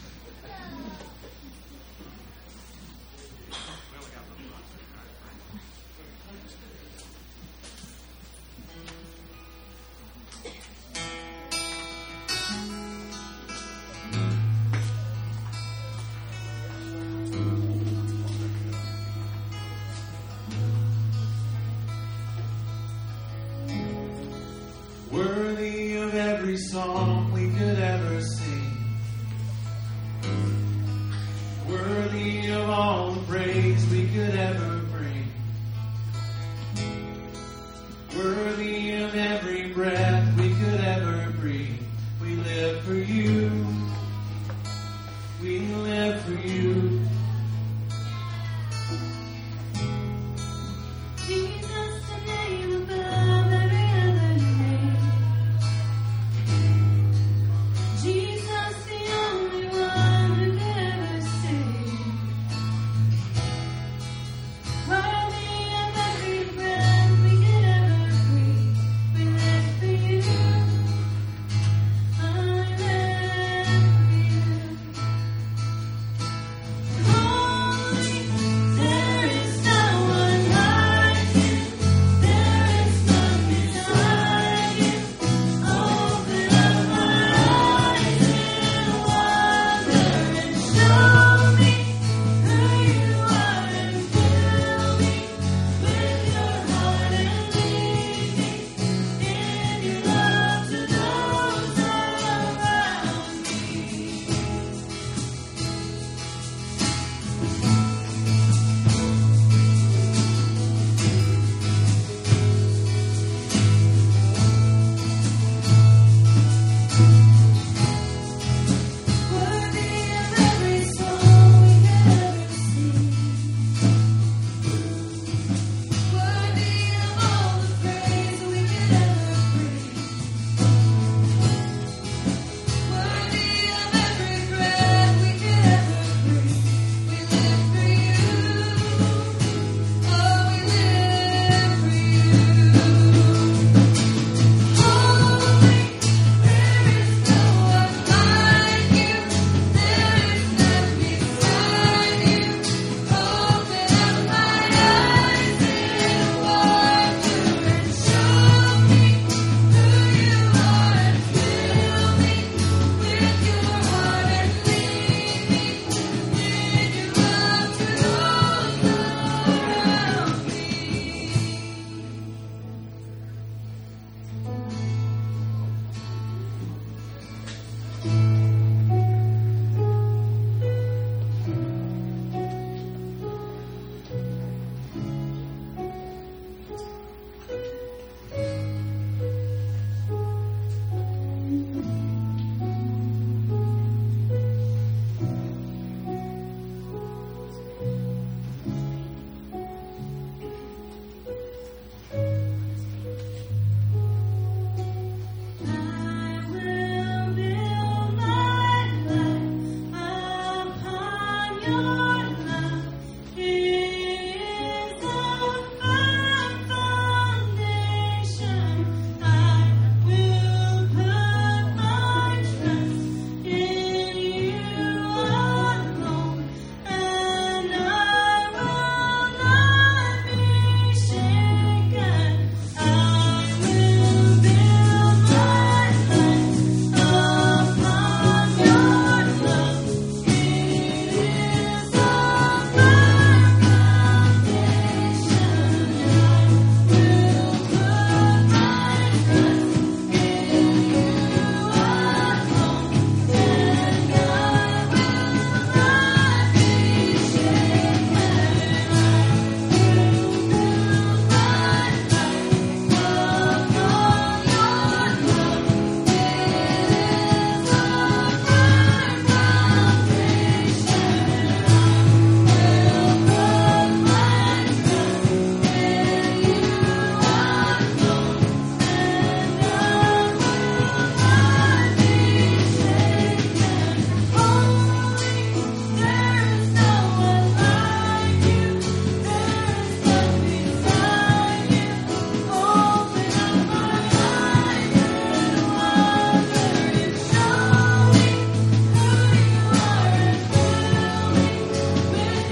Worthy of every song we could ever sing, worthy of all the praise we could ever bring, worthy of every breath we could ever breathe. We live for you, we live for you. Jesus, the name above every other name. Jesus.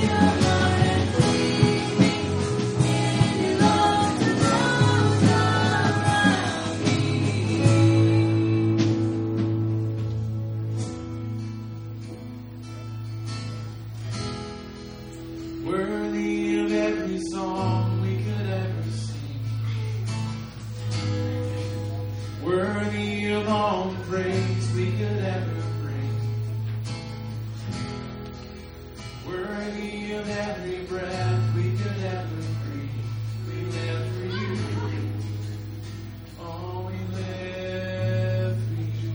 Worthy of every song we could ever sing. Worthy of all the praise we could ever bring. Worthy of every breath we could ever breathe. We live for you. Oh, we live for you.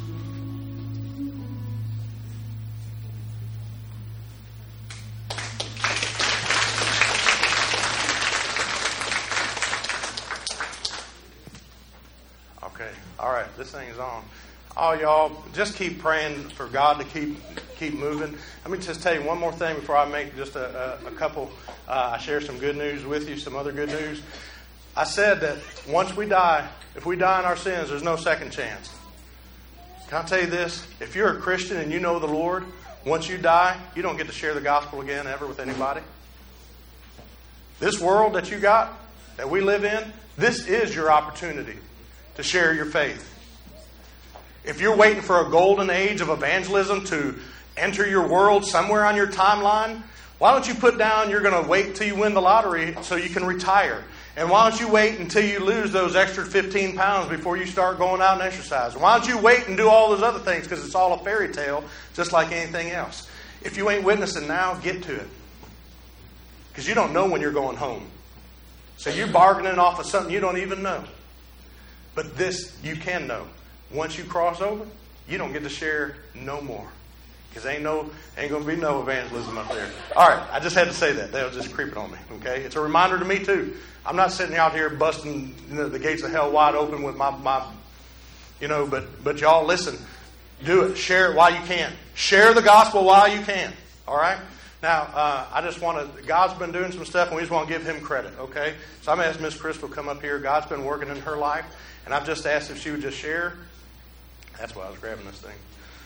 Okay. All right. This thing is on. Oh, y'all, just keep praying for God to keep moving. Let me just tell you one more thing before I make just a couple. I share some good news with you, some other good news. I said that once we die, if we die in our sins, there's no second chance. Can I tell you this? If you're a Christian and you know the Lord, once you die, you don't get to share the gospel again ever with anybody. This world that you got, that we live in, this is your opportunity to share your faith. If you're waiting for a golden age of evangelism to enter your world somewhere on your timeline, why don't you put down you're going to wait till you win the lottery so you can retire? And why don't you wait until you lose those extra 15 pounds before you start going out and exercising? Why don't you wait and do all those other things because it's all a fairy tale just like anything else? If you ain't witnessing now, get to it. Because you don't know when you're going home. So you're bargaining off of something you don't even know. But this you can know. Once you cross over, you don't get to share no more. Because ain't going to be no evangelism up there. All right, I just had to say that. They were just creeping on me. Okay, it's a reminder to me too. I'm not sitting out here busting the gates of hell wide open with my But y'all listen, do it. Share it while you can. Share the gospel while you can. All right. Now, I just want to. God's been doing some stuff, and we just want to give Him credit. Okay. So I'm going to ask Miss Crystal to come up here. God's been working in her life, and I've just asked if she would just share. That's why I was grabbing this thing.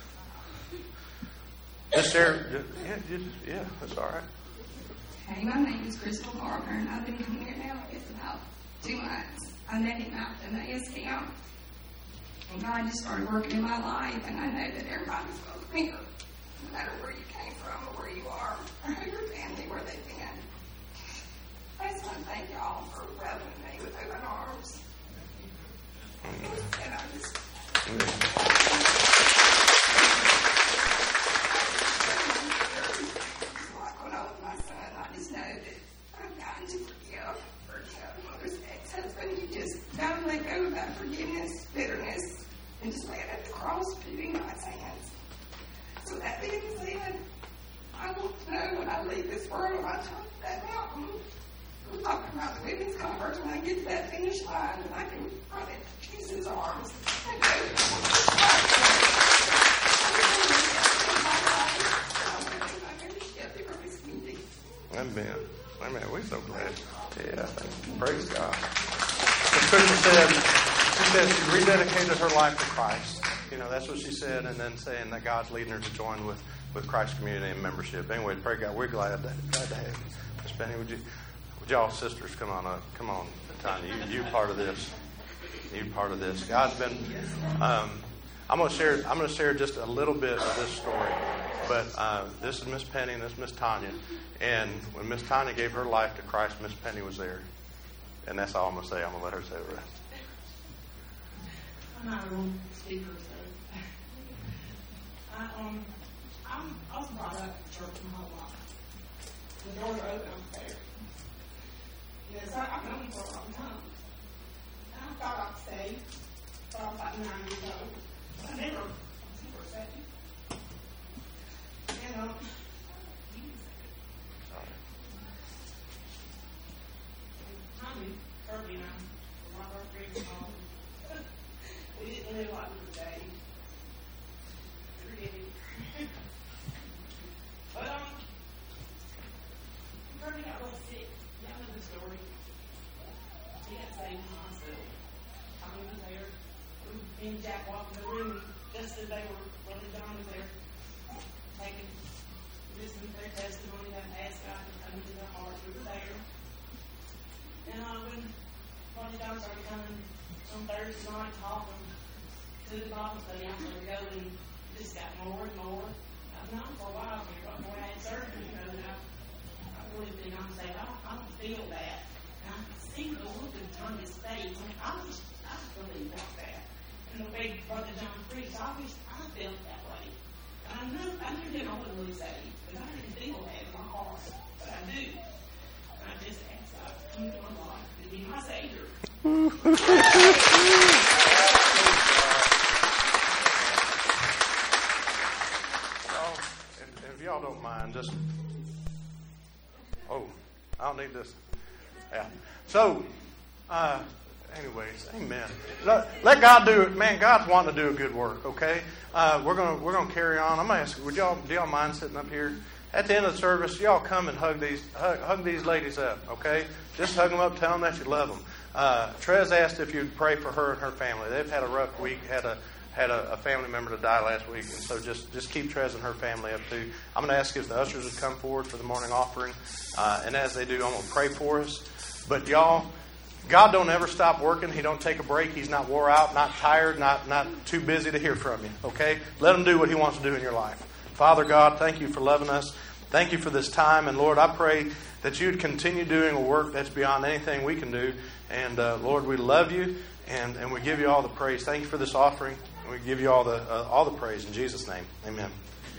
Just share. Yeah, that's all right. Hey, my name is Crystal Gardner, and I've been coming here now, I guess, about 2 months. I met him out in the camp, and God just started working in my life, and I know that everybody's welcome here, no matter where you came from or where you are, or who your family, where they've been. I just want to thank y'all for welcoming me with open arms. And I just... Gotta let go of that forgiveness, bitterness, and just lay it at the cross, putting God's hands. So that being said, I want to know when I leave this world, when I top of that mountain, we're talking about the women's conference, when I get to that finish line, and I can run into Jesus' arms and go Amen. Amen. We're so glad. Yeah. Praise God. As Crystal said, she rededicated her life to Christ. That's what she said, and then saying that God's leading her to join with Christ Community and membership. Anyway, pray God, we're glad to have you. Miss Penny, would y'all sisters come on up? Come on, Tanya. You part of this. You part of this. God's been. I'm going to share just a little bit of this story. But this is Miss Penny and this is Miss Tanya. And when Miss Tanya gave her life to Christ, Miss Penny was there. And that's all I'm going to say. I'm going to let her say the rest. I'm not a real speaker, so I was brought up in church my whole life. The doors are open, I'm there. Yes, I've known for a long time. And I thought I'd stay. But I was like 9 years old. I never said it. And Tommy, Kirby and I, were one of our friends home. We didn't live like we were dating. Never did. But Kirby got real sick. Y'all know the story. He got saved in the hospital. Tommy was there. Me and Jack walked in the room just as they were, Brother John was there, listening to their testimony, and asking on Thursday night talking to the Bible study. I'm going to go and just got more and more. I've known for a while here, but before I had surgery, and I really been on and say, I don't feel that. And I could see the look on his face. I just believe like that. And the way Brother John preached, I felt that way. And I knew that I wouldn't lose that, but I didn't feel that in my heart. But I do. And I just asked God to come into my life to be my Savior. If y'all don't mind, just I don't need this. Yeah. So, anyways, amen. Let God do it, man. God's wanting to do a good work. Okay. We're gonna carry on. I'm gonna ask, do y'all mind sitting up here? At the end of the service, y'all come and hug these ladies up. Okay. Just hug them up. Tell them that you love them. Trez asked if you'd pray for her and her family. They've had a rough week. Had a family member to die last week, and so just keep Trez and her family up too. I'm going to ask if the ushers would come forward for the morning offering, and as they do, I'm going to pray for us. But y'all, God don't ever stop working. He don't take a break. He's not wore out, not tired, not too busy to hear from you. Okay, let him do what he wants to do in your life. Father God, thank you for loving us. Thank you for this time, and Lord, I pray that you'd continue doing a work that's beyond anything we can do. And Lord, we love you, and we give you all the praise. Thank you for this offering. We give you all the praise in Jesus' name. Amen.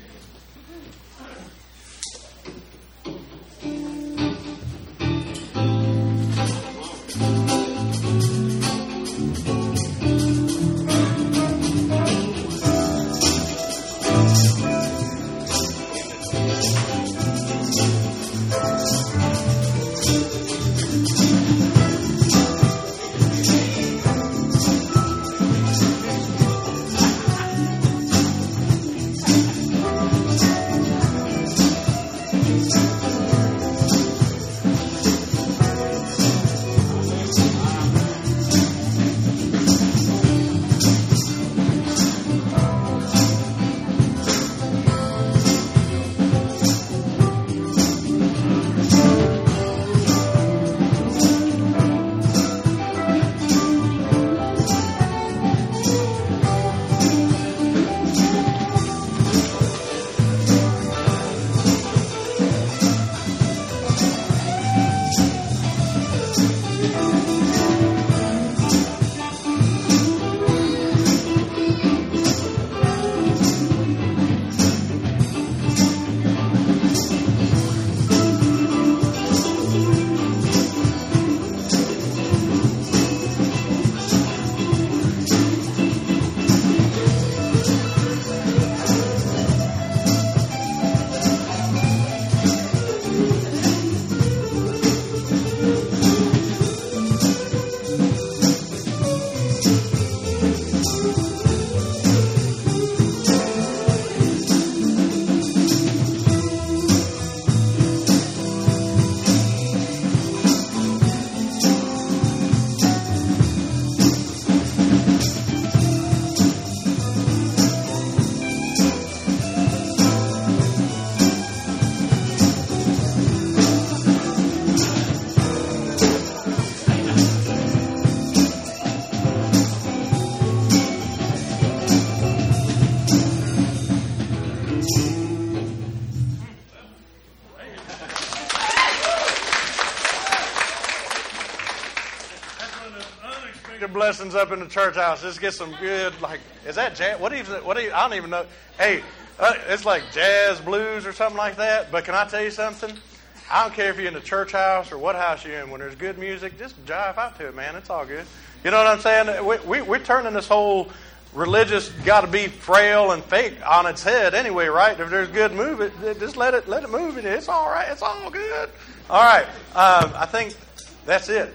Blessings up in the church house. Let's get some good, is that jazz? What do you, I don't even know. Hey, it's like jazz, blues, or something like that. But can I tell you something? I don't care if you're in the church house or what house you're in. When there's good music, just jive out to it, man. It's all good. You know what I'm saying? We're turning this whole religious, got to be frail and fake on its head anyway, right? If there's good movement, just let it move. It's all right. It's all good. All right. I think that's it.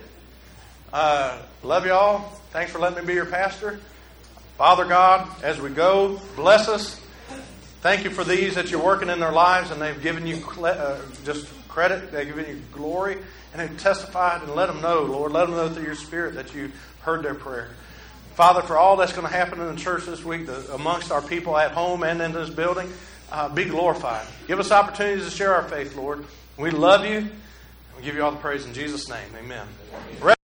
Love you all. Thanks for letting me be your pastor. Father God, as we go, bless us. Thank you for these that you're working in their lives, and they've given you just credit. They've given you glory, and they've testified. And let them know, Lord, let them know through your Spirit that you heard their prayer. Father, for all that's going to happen in the church this week, amongst our people at home and in this building, be glorified. Give us opportunities to share our faith, Lord. We love you. We give you all the praise in Jesus' name. Amen.